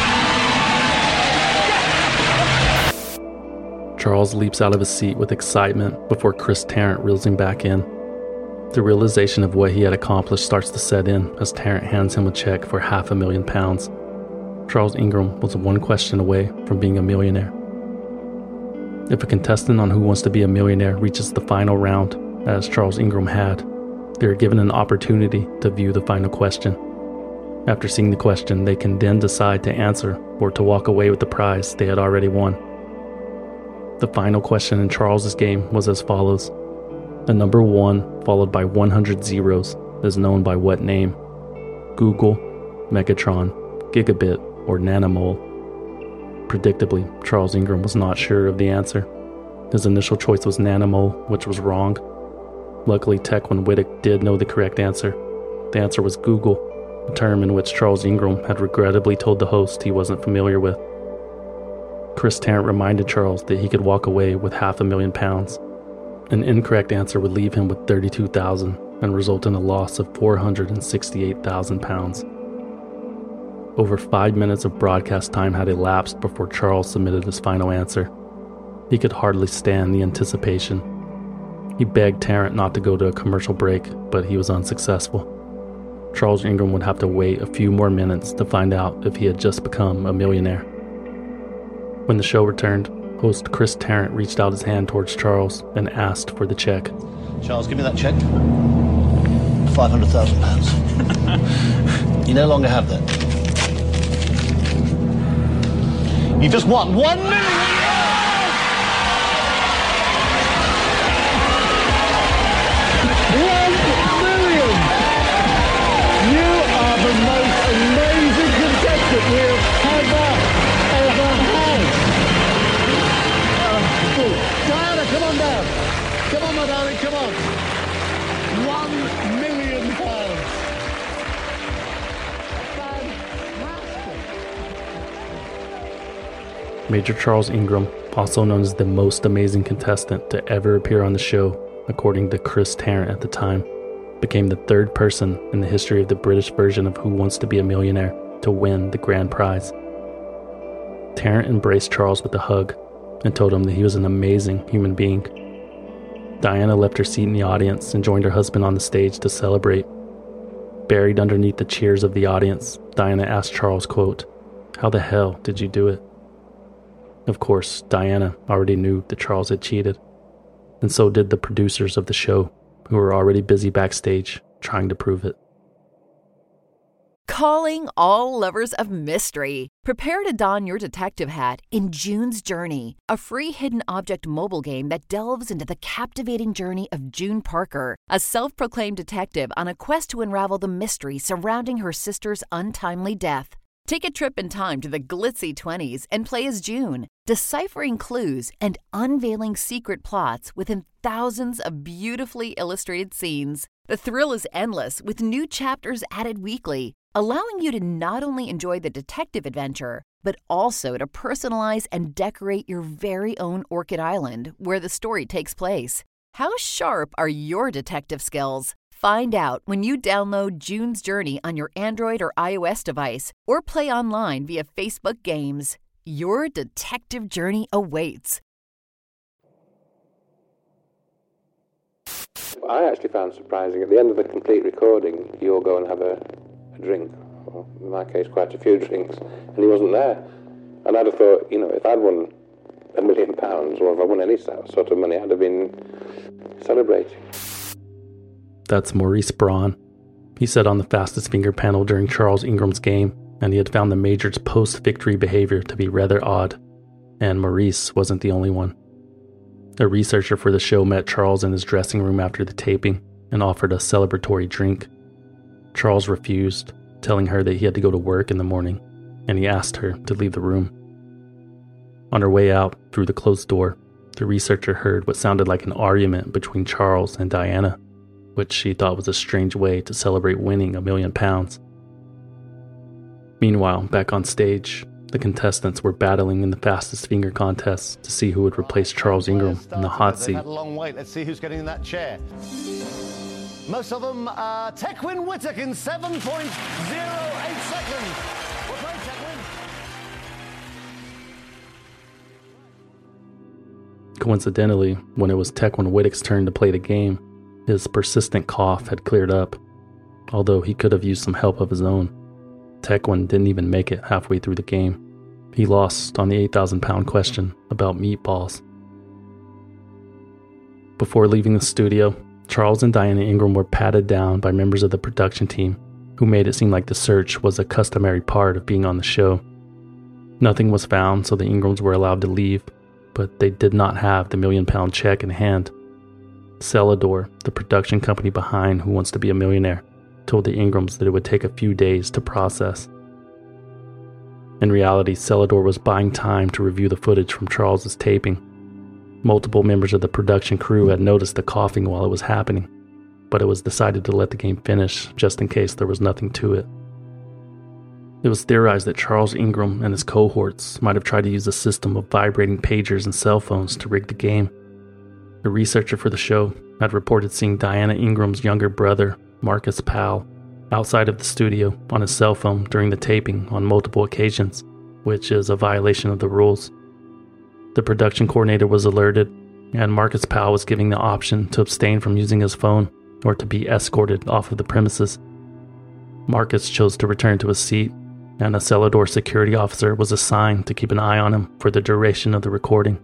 E: Charles leaps out of his seat with excitement before Chris Tarrant reels him back in. The realization of what he had accomplished starts to set in as Tarrant hands him a check for half a million pounds. Charles Ingram was one question away from being a millionaire. If a contestant on Who Wants to Be a Millionaire reaches the final round, as Charles Ingram had, they are given an opportunity to view the final question. After seeing the question, they can then decide to answer or to walk away with the prize they had already won. The final question in Charles's game was as follows. The number one followed by one hundred zeros is known by what name? Google, Megatron, Gigabit, or Nanomole? Predictably, Charles Ingram was not sure of the answer. His initial choice was Nanomole, which was wrong. Luckily, Tequin Wittek did know the correct answer. The answer was Google, a term in which Charles Ingram had regrettably told the host he wasn't familiar with. Chris Tarrant reminded Charles that he could walk away with half a million pounds. An incorrect answer would leave him with thirty-two thousand and result in a loss of four hundred sixty-eight thousand pounds. Over five minutes of broadcast time had elapsed before Charles submitted his final answer. He could hardly stand the anticipation. He begged Tarrant not to go to a commercial break, but he was unsuccessful. Charles Ingram would have to wait a few more minutes to find out if he had just become a millionaire. When the show returned, host Chris Tarrant reached out his hand towards Charles and asked for the check.
J: Charles, give me that check. five hundred thousand pounds. You no longer have that. You just won one million! The most amazing contestant we have ever, ever had. Uh, Diana, come on down. Come on, my darling, come on. One million pounds. Fantastic.
E: Major Charles Ingram, also known as the most amazing contestant to ever appear on the show, according to Chris Tarrant at the time, became the third person in the history of the British version of Who Wants to Be a Millionaire to win the grand prize. Tarrant embraced Charles with a hug and told him that he was an amazing human being. Diana left her seat in the audience and joined her husband on the stage to celebrate. Buried underneath the cheers of the audience, Diana asked Charles, quote, "How the hell did you do it?" Of course, Diana already knew that Charles had cheated, and so did the producers of the show, who were already busy backstage trying to prove it.
M: Calling all lovers of mystery. Prepare to don your detective hat in June's Journey, a free hidden object mobile game that delves into the captivating journey of June Parker, a self-proclaimed detective on a quest to unravel the mystery surrounding her sister's untimely death. Take a trip in time to the glitzy twenties and play as June, deciphering clues and unveiling secret plots within thousands of beautifully illustrated scenes. The thrill is endless with new chapters added weekly, allowing you to not only enjoy the detective adventure, but also to personalize and decorate your very own Orchid Island where the story takes place. How sharp are your detective skills? Find out when you download June's Journey on your Android or iOS device or play online via Facebook Games. Your detective journey awaits.
N: I actually found surprising, at the end of the complete recording, you all go and have a, a drink, or in my case quite a few drinks, and he wasn't there. And I'd have thought, you know, if I'd won a million pounds, or if I won any sort of money, I'd have been celebrating.
E: That's Maurice Braun. He said on the Fastest Finger panel during Charles Ingram's game, and he had found the Major's post-victory behavior to be rather odd. And Maurice wasn't the only one. A researcher for the show met Charles in his dressing room after the taping and offered a celebratory drink. Charles refused, telling her that he had to go to work in the morning, and he asked her to leave the room. On her way out through the closed door, the researcher heard what sounded like an argument between Charles and Diana, which she thought was a strange way to celebrate winning a million pounds. Meanwhile, back on stage, the contestants were battling in the Fastest Finger contest to see who would replace Charles Ingram in the hot seat.
J: They've had a long wait. Let's see who's getting in that chair. Most of them are Tequin Wittek in seven point oh eight seconds. Well played, Tequin.
E: Coincidentally, when it was Tequin Wittek's turn to play the game, his persistent cough had cleared up, although he could have used some help of his own. Tequin didn't even make it halfway through the game. He lost on the eight thousand pound question about meatballs. Before leaving the studio, Charles and Diana Ingram were patted down by members of the production team, who made it seem like the search was a customary part of being on the show. Nothing was found, so the Ingrams were allowed to leave, but they did not have the million pound check in hand. Celador, the production company behind Who Wants to Be a Millionaire, told the Ingrams that it would take a few days to process. In reality, Celador was buying time to review the footage from Charles's taping. Multiple members of the production crew had noticed the coughing while it was happening, but it was decided to let the game finish just in case there was nothing to it. It was theorized that Charles Ingram and his cohorts might have tried to use a system of vibrating pagers and cell phones to rig the game. The researcher for the show had reported seeing Diana Ingram's younger brother, Marcus Powell, outside of the studio on his cell phone during the taping on multiple occasions, which is a violation of the rules. The production coordinator was alerted, and Marcus Powell was given the option to abstain from using his phone or to be escorted off of the premises. Marcus chose to return to his seat, and a Celador security officer was assigned to keep an eye on him for the duration of the recording.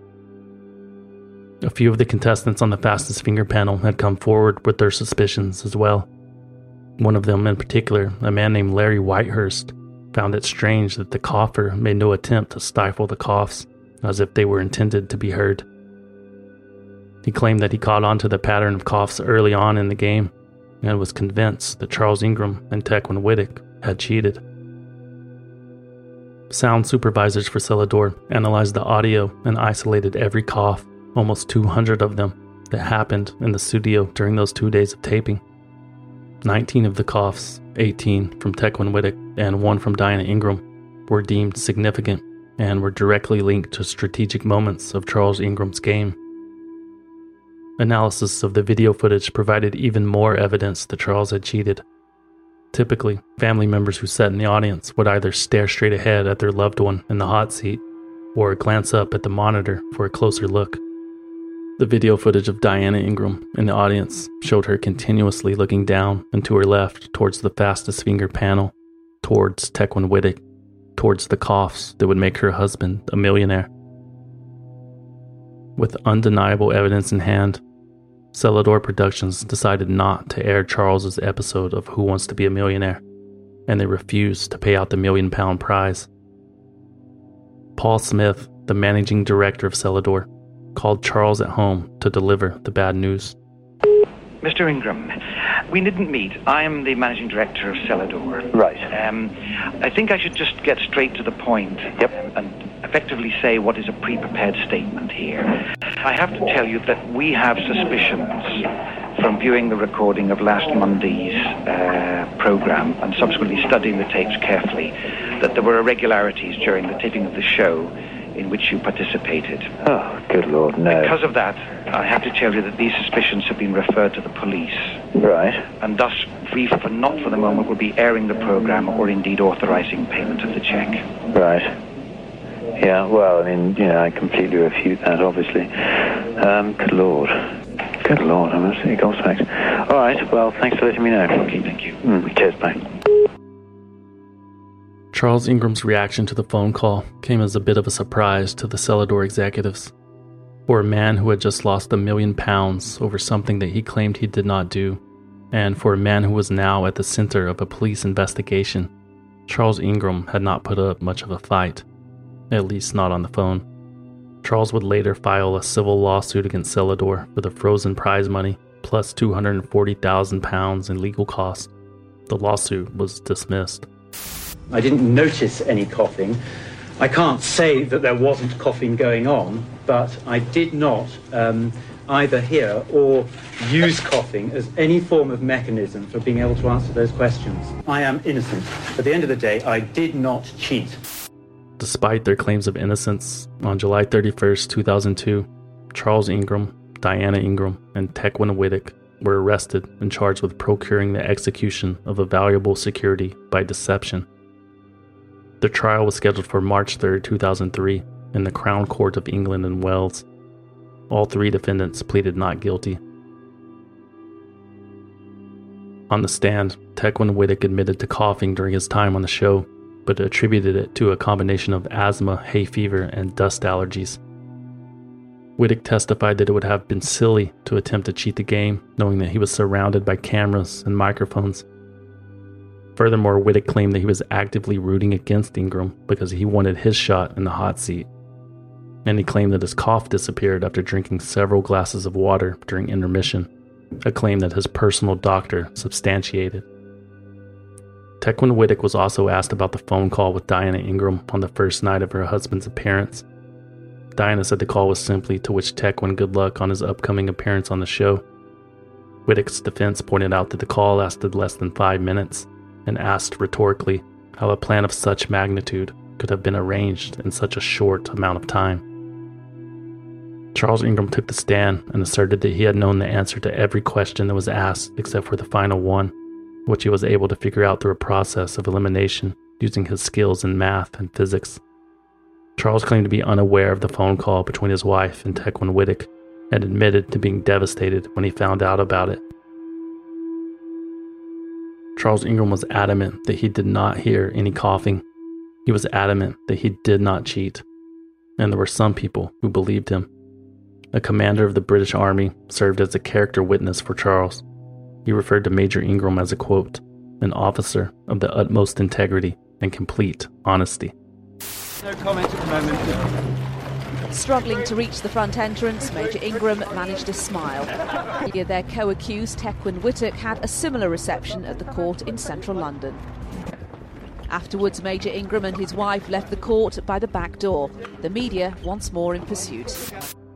E: A few of the contestants on the Fastest Finger panel had come forward with their suspicions as well. One of them in particular, a man named Larry Whitehurst, found it strange that the cougher made no attempt to stifle the coughs, as if they were intended to be heard. He claimed that he caught on to the pattern of coughs early on in the game, and was convinced that Charles Ingram and Tequin Whittick had cheated. Sound supervisors for Celador analyzed the audio and isolated every cough, almost two hundred of them, that happened in the studio during those two days of taping. nineteen of the coughs, eighteen from Tequin Whittick and one from Diana Ingram, were deemed significant and were directly linked to strategic moments of Charles Ingram's game. Analysis of the video footage provided even more evidence that Charles had cheated. Typically, family members who sat in the audience would either stare straight ahead at their loved one in the hot seat or glance up at the monitor for a closer look. The video footage of Diana Ingram in the audience showed her continuously looking down and to her left towards the Fastest Finger panel, towards Tequin Whittick, towards the coughs that would make her husband a millionaire. With undeniable evidence in hand, Celador Productions decided not to air Charles's episode of Who Wants to Be a Millionaire, and they refused to pay out the million pound prize. Paul Smith, the managing director of Celador, called Charles at home to deliver the bad news.
O: Mister Ingram, we didn't meet. I am the managing director of Celador.
I: Right.
O: Um, I think I should just get straight to the point.
I: Yep.
O: And effectively say what is a pre-prepared statement here. I have to tell you that we have suspicions from viewing the recording of last Monday's uh, program and subsequently studying the tapes carefully that there were irregularities during the taping of the show in which you participated.
I: Oh, good Lord, no.
O: Because of that, I have to tell you that these suspicions have been referred to the police.
I: Right.
O: And thus, we, for not for the moment, will be airing the program or indeed authorizing payment of the check.
I: Right. Yeah, well, I mean, you know, I completely refute that, obviously. Um, good Lord. Good Lord, I'm absolutely gobsmacked. All right, well, thanks for letting me know.
O: Okay, thank you.
I: Mm, cheers, bye.
E: Charles Ingram's reaction to the phone call came as a bit of a surprise to the Celador executives. For a man who had just lost a million pounds over something that he claimed he did not do, and for a man who was now at the center of a police investigation, Charles Ingram had not put up much of a fight, at least not on the phone. Charles would later file a civil lawsuit against Celador for the frozen prize money plus two hundred forty thousand pounds in legal costs. The lawsuit was dismissed.
L: I didn't notice any coughing. I can't say that there wasn't coughing going on, but I did not um, either hear or use coughing as any form of mechanism for being able to answer those questions. I am innocent. At the end of the day, I did not cheat.
E: Despite their claims of innocence, on July thirty-first, two thousand two, Charles Ingram, Diana Ingram, and Tequin Whittick were arrested and charged with procuring the execution of a valuable security by deception. The trial was scheduled for March third, two thousand three, in the Crown Court of England in Wales. All three defendants pleaded not guilty. On the stand, Tequin Whittick admitted to coughing during his time on the show, but attributed it to a combination of asthma, hay fever, and dust allergies. Whittick testified that it would have been silly to attempt to cheat the game, knowing that he was surrounded by cameras and microphones. Furthermore, Whittick claimed that he was actively rooting against Ingram because he wanted his shot in the hot seat. And he claimed that his cough disappeared after drinking several glasses of water during intermission, a claim that his personal doctor substantiated. Tequin Whittick was also asked about the phone call with Diana Ingram on the first night of her husband's appearance. Diana said the call was simply to wish Tequan good luck on his upcoming appearance on the show. Wittick's defense pointed out that the call lasted less than five minutes and asked rhetorically how a plan of such magnitude could have been arranged in such a short amount of time. Charles Ingram took the stand and asserted that he had known the answer to every question that was asked except for the final one, which he was able to figure out through a process of elimination using his skills in math and physics. Charles claimed to be unaware of the phone call between his wife and Tequan Wittick and admitted to being devastated when he found out about it. Charles Ingram was adamant that he did not hear any coughing. He was adamant that he did not cheat, and there were some people who believed him. A commander of the British Army served as a character witness for Charles. He referred to Major Ingram as a, quote, an officer of the utmost integrity and complete honesty.
G: No comment at the moment.
P: Struggling to reach the front entrance, Major Ingram managed a smile. Their co-accused, Tequan Wittick, had a similar reception at the court in central London. Afterwards, Major Ingram and his wife left the court by the back door, the media once more in pursuit.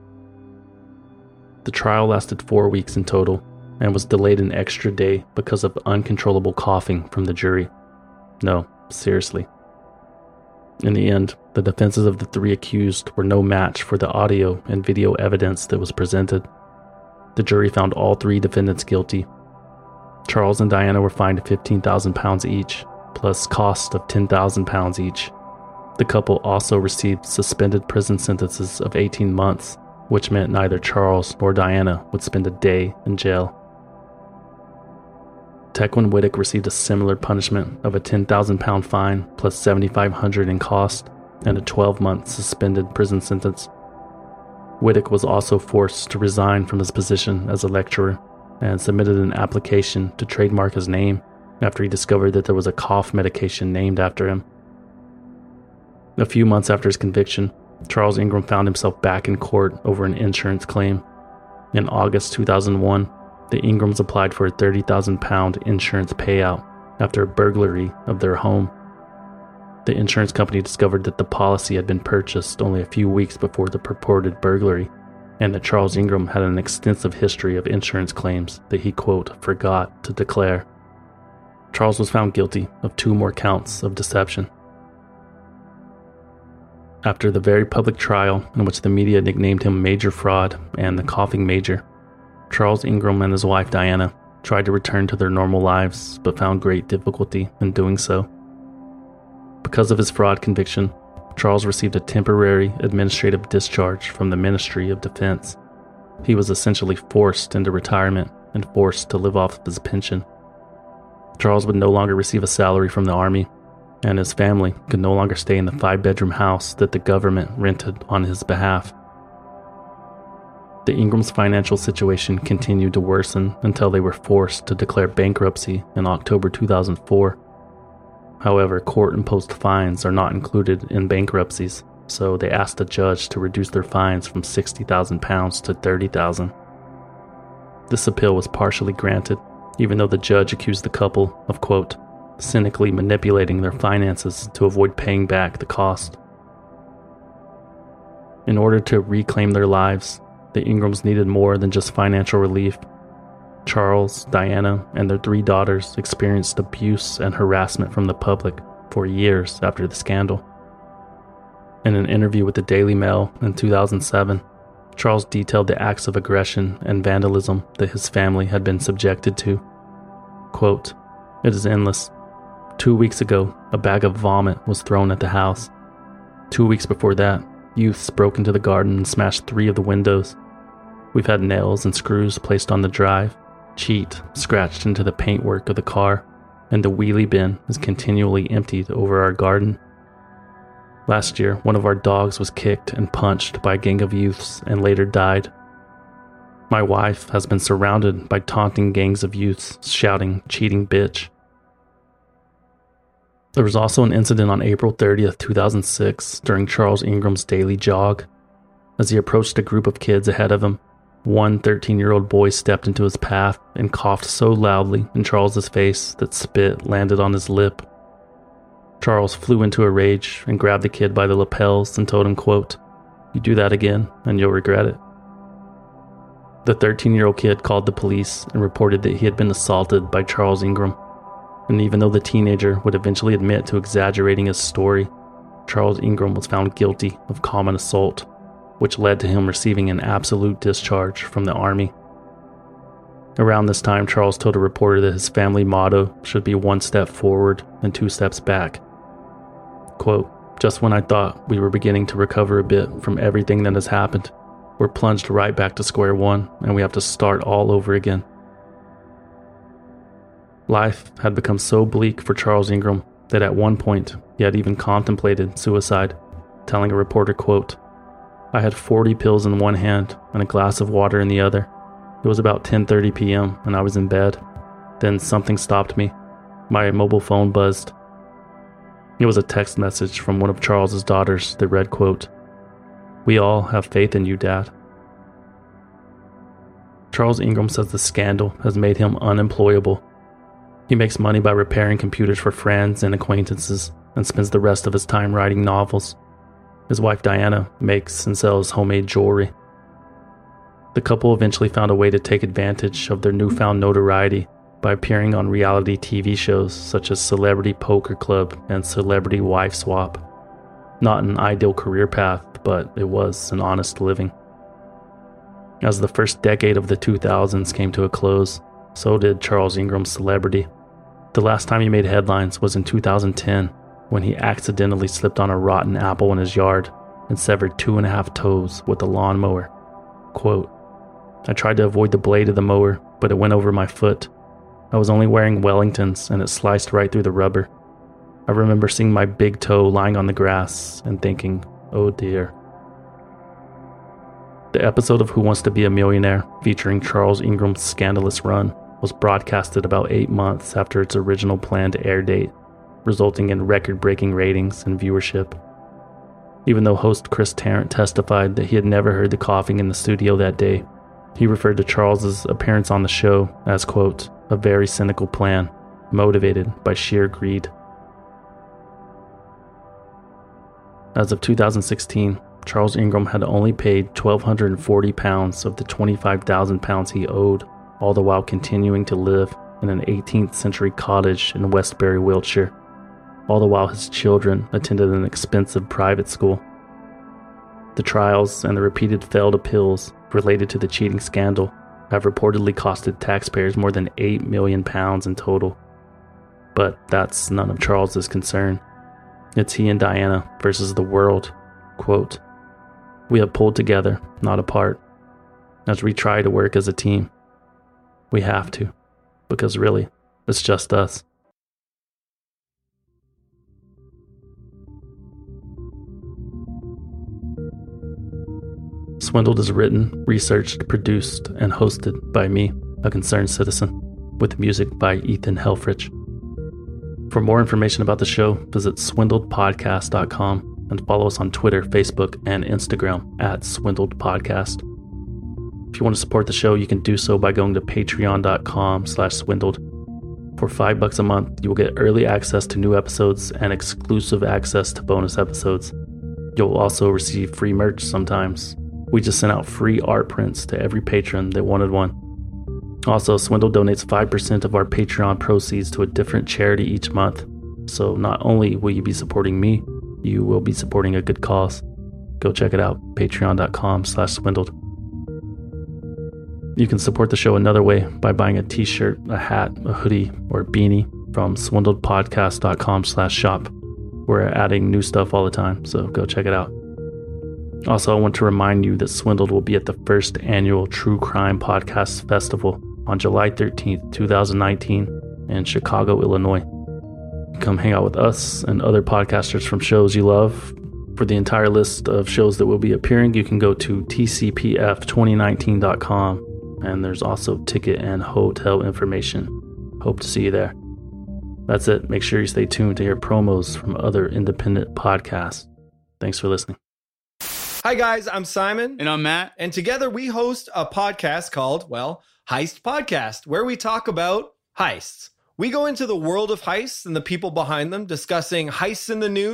E: The trial lasted four weeks in total and was delayed an extra day because of uncontrollable coughing from the jury. No, seriously. In the end, the defenses of the three accused were no match for the audio and video evidence that was presented. The jury found all three defendants guilty. Charles and Diana were fined fifteen thousand pounds each, plus cost of ten thousand pounds each. The couple also received suspended prison sentences of eighteen months, which meant neither Charles nor Diana would spend a day in jail. Tequan Wittick received a similar punishment of a ten thousand pound fine plus seven thousand five hundred dollars in cost and a twelve month suspended prison sentence. Wittick was also forced to resign from his position as a lecturer and submitted an application to trademark his name after he discovered that there was a cough medication named after him. A few months after his conviction, Charles Ingram found himself back in court over an insurance claim. In August two thousand one, the Ingrams applied for a thirty thousand pound insurance payout after a burglary of their home. The insurance company discovered that the policy had been purchased only a few weeks before the purported burglary, and that Charles Ingram had an extensive history of insurance claims that he, quote, forgot to declare. Charles was found guilty of two more counts of deception. After the very public trial in which the media nicknamed him Major Fraud and the Coughing Major, Charles Ingram and his wife Diana tried to return to their normal lives, but found great difficulty in doing so. Because of his fraud conviction, Charles received a temporary administrative discharge from the Ministry of Defense. He was essentially forced into retirement and forced to live off of his pension. Charles would no longer receive a salary from the army, and his family could no longer stay in the five-bedroom house that the government rented on his behalf. The Ingrams' financial situation continued to worsen until they were forced to declare bankruptcy in October two thousand four. However, court-imposed fines are not included in bankruptcies, so they asked a judge to reduce their fines from sixty thousand pounds to thirty thousand pounds. This appeal was partially granted, even though the judge accused the couple of, quote, cynically manipulating their finances to avoid paying back the cost. In order to reclaim their lives, the Ingrams needed more than just financial relief. Charles, Diana, and their three daughters experienced abuse and harassment from the public for years after the scandal. In an interview with the Daily Mail in two thousand seven, Charles detailed the acts of aggression and vandalism that his family had been subjected to. Quote, "It is endless. Two weeks ago, a bag of vomit was thrown at the house. Two weeks before that, youths broke into the garden and smashed three of the windows. We've had nails and screws placed on the drive, cheat scratched into the paintwork of the car, and the wheelie bin is continually emptied over our garden. Last year, one of our dogs was kicked and punched by a gang of youths and later died. My wife has been surrounded by taunting gangs of youths shouting, 'cheating bitch.'" There was also an incident on April thirtieth, two thousand six, during Charles Ingram's daily jog. As he approached a group of kids ahead of him, one thirteen-year-old boy stepped into his path and coughed so loudly in Charles's face that spit landed on his lip. Charles flew into a rage and grabbed the kid by the lapels and told him, quote, You do that again, and you'll regret it. The thirteen-year-old kid called the police and reported that he had been assaulted by Charles Ingram. And even though the teenager would eventually admit to exaggerating his story, Charles Ingram was found guilty of common assault, which led to him receiving an absolute discharge from the Army. Around this time, Charles told a reporter that his family motto should be one step forward and two steps back. Quote, "Just when I thought we were beginning to recover a bit from everything that has happened, we're plunged right back to square one and we have to start all over again." Life had become so bleak for Charles Ingram that at one point he had even contemplated suicide, telling a reporter, quote, "I had forty pills in one hand and a glass of water in the other. It was about ten thirty p.m. and I was in bed. Then something stopped me. My mobile phone buzzed. It was a text message from one of Charles's daughters that read, quote, "We all have faith in you, Dad." Charles Ingram says the scandal has made him unemployable. He makes money by repairing computers for friends and acquaintances and spends the rest of his time writing novels. His wife Diana makes and sells homemade jewelry. The couple eventually found a way to take advantage of their newfound notoriety by appearing on reality T V shows such as Celebrity Poker Club and Celebrity Wife Swap. Not an ideal career path, but it was an honest living. As the first decade of the two thousands came to a close, so did Charles Ingram's celebrity. The last time he made headlines was in two thousand ten, when he accidentally slipped on a rotten apple in his yard and severed two and a half toes with a lawnmower. Quote, "I tried to avoid the blade of the mower, but it went over my foot. I was only wearing Wellingtons and it sliced right through the rubber. I remember seeing my big toe lying on the grass and thinking, oh dear." The episode of Who Wants to Be a Millionaire, featuring Charles Ingram's scandalous run, was broadcasted about eight months after its original planned air date, resulting in record-breaking ratings and viewership. Even though host Chris Tarrant testified that he had never heard the coughing in the studio that day, he referred to Charles's appearance on the show as, quote, "a very cynical plan, motivated by sheer greed." As of two thousand sixteen, Charles Ingram had only paid one thousand two hundred forty pounds of the twenty-five thousand pounds he owed, all the while continuing to live in an eighteenth century cottage in Westbury, Wiltshire. All the while his children attended an expensive private school. The trials and the repeated failed appeals related to the cheating scandal have reportedly costed taxpayers more than eight million pounds in total. But that's none of Charles's concern. It's he and Diana versus the world. Quote, "We have pulled together, not apart, as we try to work as a team. We have to, because really, it's just us." Swindled is written, researched, produced, and hosted by me, a concerned citizen, with music by Ethan Helfrich. For more information about the show, visit swindled podcast dot com and follow us on Twitter, Facebook, and Instagram at Swindled Podcast. If you want to support the show, you can do so by going to patreon dot com slash swindled. For five bucks a month, you will get early access to new episodes and exclusive access to bonus episodes. You'll also receive free merch sometimes. We just sent out free art prints to every patron that wanted one. Also, Swindle donates five percent of our Patreon proceeds to a different charity each month. So not only will you be supporting me, you will be supporting a good cause. Go check it out, patreon dot com slash swindled. You can support the show another way by buying a t-shirt, a hat, a hoodie, or a beanie from swindled podcast dot com slash shop. We're adding new stuff all the time, so go check it out. Also, I want to remind you that Swindled will be at the first annual True Crime Podcast Festival on July thirteenth, twenty nineteen in Chicago, Illinois. Come hang out with us and other podcasters from shows you love. For the entire list of shows that will be appearing, you can go to t c p f twenty nineteen dot com, and there's also ticket and hotel information. Hope to see you there. That's it. Make sure you stay tuned to hear promos from other independent podcasts. Thanks for listening.
Q: Hi guys, I'm Simon.
R: And I'm Matt.
Q: And together we host a podcast called, well, Heist Podcast, where we talk about heists. We go into the world of heists and the people behind them, discussing heists in the news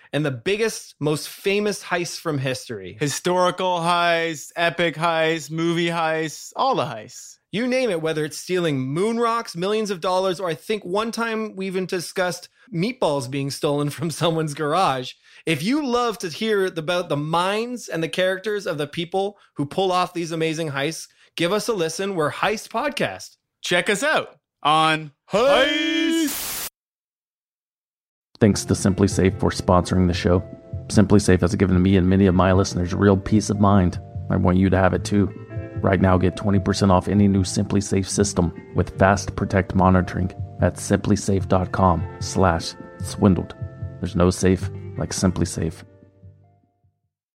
Q: and the biggest, most famous heists from history.
R: Historical heists, epic heists, movie heists, all the heists.
Q: You name it, whether it's stealing moon rocks, millions of dollars, or I think one time we even discussed meatballs being stolen from someone's garage. If you love to hear about the minds and the characters of the people who pull off these amazing heists, give us a listen. We're Heist Podcast.
R: Check us out on Heist.
A: Thanks to Simply Safe for sponsoring the show. Simply Safe has given me and many of my listeners real peace of mind. I want you to have it too. Right now, get twenty percent off any new Simply Safe system with Fast Protect monitoring at simplysafe.com slash swindled. There's no safe like Simply Safe.